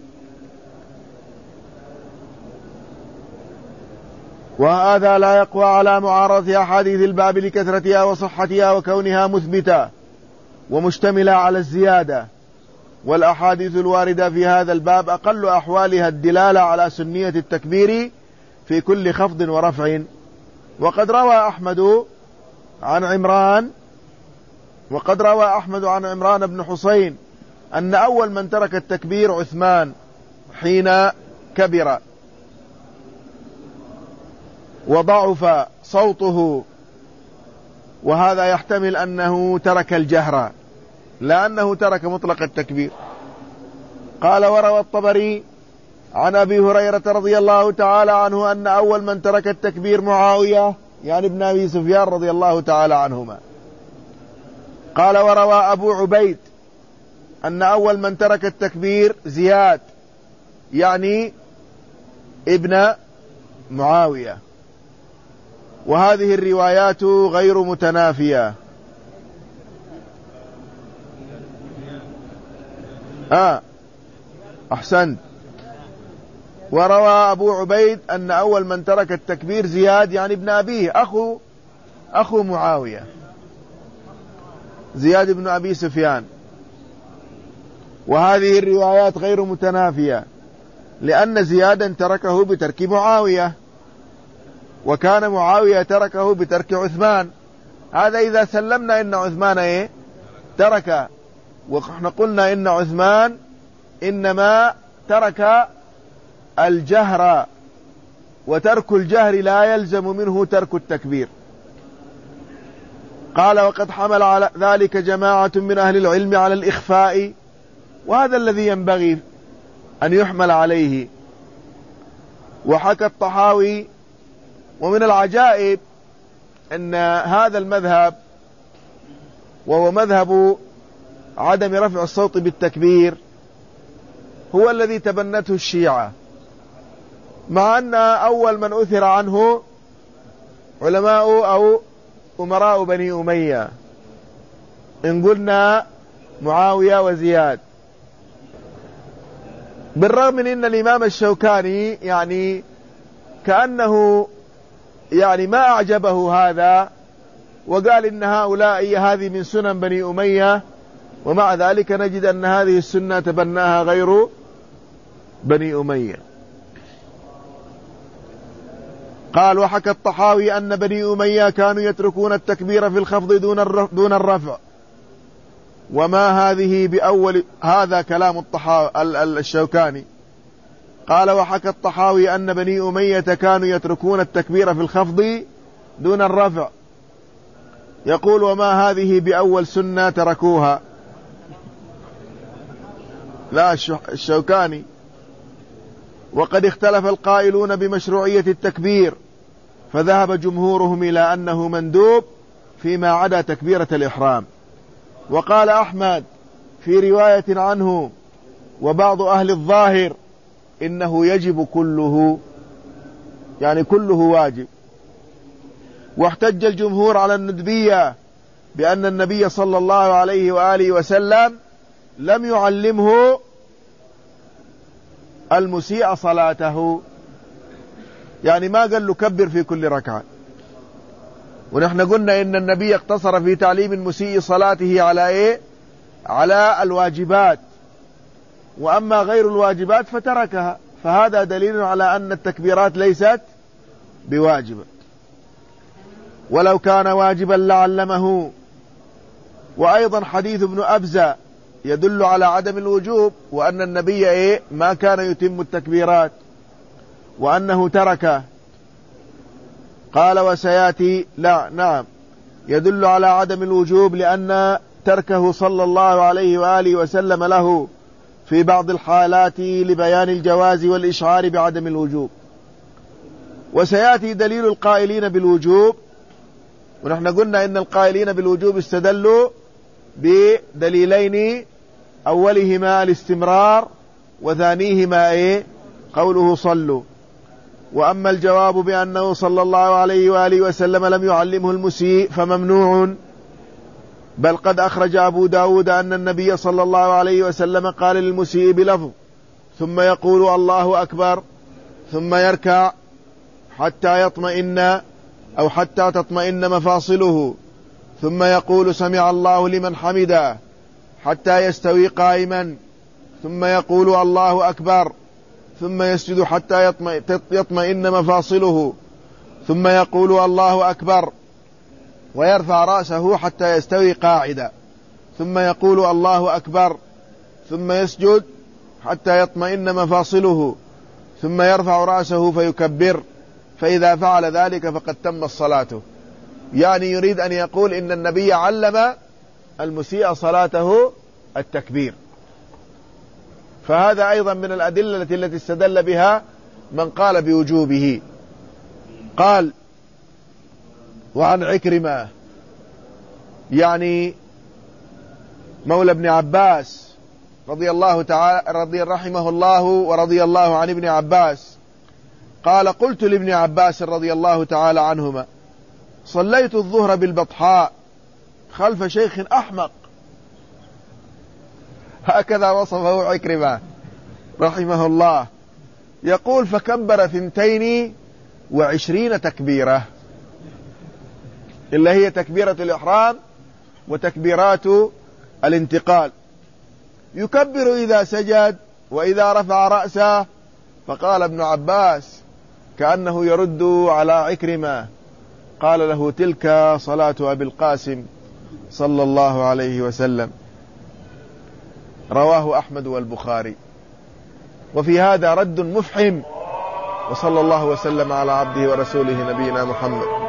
وهذا لا يقوى على معارضة أحاديث الباب لكثرتها وصحتها وكونها مثبتة ومشتملة على الزيادة. والأحاديث الواردة في هذا الباب أقل أحوالها الدلالة على سنية التكبير في كل خفض ورفع. وقد روى أحمد عن عمران بن حسين أن أول من ترك التكبير عثمان حين كبر وضعف صوته، وهذا يحتمل أنه ترك الجهر لا أنه ترك مطلق التكبير. قال: وروى الطبري عن أبي هريرة رضي الله تعالى عنه أن أول من ترك التكبير معاوية، يعني ابن أبي سفيان رضي الله تعالى عنهما. قال: وروى أبو عبيد أن أول من ترك التكبير زياد، يعني ابن معاوية. وهذه الروايات غير متنافية. أحسنت. وروى أبو عبيد أن أول من ترك التكبير زياد يعني ابن أبيه أخو معاوية، زياد بن أبي سفيان. وهذه الروايات غير متنافية، لأن زيادا تركه بترك معاوية، وكان معاوية تركه بترك عثمان. هذا إذا سلمنا إن عثمان ترك، ونحن قلنا إن عثمان إنما ترك الجهر، وترك الجهر لا يلزم منه ترك التكبير. قال وقد حمل على ذلك جماعة من أهل العلم على الإخفاء، وهذا الذي ينبغي أن يحمل عليه. وحكى الطحاوي، ومن العجائب أن هذا المذهب، وهو مذهب عدم رفع الصوت بالتكبير، هو الذي تبنته الشيعة، مع أن أول من أثر عنه علماء أو أمراء بني أمية، إن قلنا معاوية وزياد. بالرغم من أن الإمام الشوكاني يعني كأنه يعني ما أعجبه هذا، وقال إن هؤلاء هذه من سنن بني أمية، ومع ذلك نجد أن هذه السنة تبناها غير بني أمية. قال وحكى الطحاوي أن بني أمية كانوا يتركون التكبير في الخفض دون الرفع، وما هذه بأول. هذا كلام الشوكاني. قال وحكى الطحاوي أن بني أمية كانوا يتركون التكبير في الخفض دون الرفع، يقول وما هذه بأول سنة تركوها. لا الشوكاني. وقد اختلف القائلون بمشروعية التكبير، فذهب جمهورهم إلى أنه مندوب فيما عدا تكبيرة الإحرام. وقال أحمد في رواية عنه وبعض أهل الظاهر إنه يجب كله، يعني كله واجب. واحتج الجمهور على الندبية بأن النبي صلى الله عليه وآله وسلم لم يعلمه المسيء صلاته، يعني ما قال له كبر في كل ركعة. ونحن قلنا إن النبي اقتصر في تعليم المسيء صلاته على على الواجبات، وأما غير الواجبات فتركها، فهذا دليل على أن التكبيرات ليست بواجبة، ولو كان واجبا لعلمه. وأيضا حديث ابن أبزة يدل على عدم الوجوب، وأن النبي ما كان يتم التكبيرات، وأنه تركه. قال وسياتي نعم يدل على عدم الوجوب، لأن تركه صلى الله عليه وآله وسلم له في بعض الحالات لبيان الجواز والإشعار بعدم الوجوب. وسياتي دليل القائلين بالوجوب، ونحن قلنا إن القائلين بالوجوب استدلوا بدليلين، أولهما الاستمرار، وثانيهما قوله صلوا. وأما الجواب بأنه صلى الله عليه وآله وسلم لم يعلمه المسيء فممنوع، بل قد أخرج أبو داود أن النبي صلى الله عليه وسلم قال للمسيء بلفظ ثم يقول الله أكبر، ثم يركع حتى يطمئن أو حتى تطمئن مفاصله، ثم يقول سمع الله لمن حمده حتى يستوي قائما، ثم يقول الله أكبر، ثم يسجد حتى يطمئن مفاصله، ثم يقول الله أكبر ويرفع رأسه حتى يستوي قاعدا، ثم يقول الله أكبر، ثم يسجد حتى يطمئن مفاصله، ثم يرفع رأسه فيكبر، فإذا فعل ذلك فقد تم الصلاة. يعني يريد أن يقول إن النبي علم المسيء صلاته التكبير. فهذا أيضا من الأدلة التي استدل بها من قال بوجوبه. قال وعن عكرمة يعني مولى ابن عباس رضي الله تعالى رحمه الله ورضي الله عن ابن عباس قال قلت لابن عباس رضي الله تعالى عنهما صليت الظهر بالبطحاء خلف شيخ أحمق، هكذا وصفه عكرمة رحمه الله، يقول فكبر 22 تكبيرة، اللي هي تكبيرة الإحرام وتكبيرات الانتقال. يكبر إذا سجد وإذا رفع رأسه. فقال ابن عباس كأنه يرد على عكرمة، قال له تلك صلاة أبي القاسم صلى الله عليه وسلم. رواه أحمد والبخاري. وفي هذا رد مفحم. وصلى الله وسلم على عبده ورسوله نبينا محمد.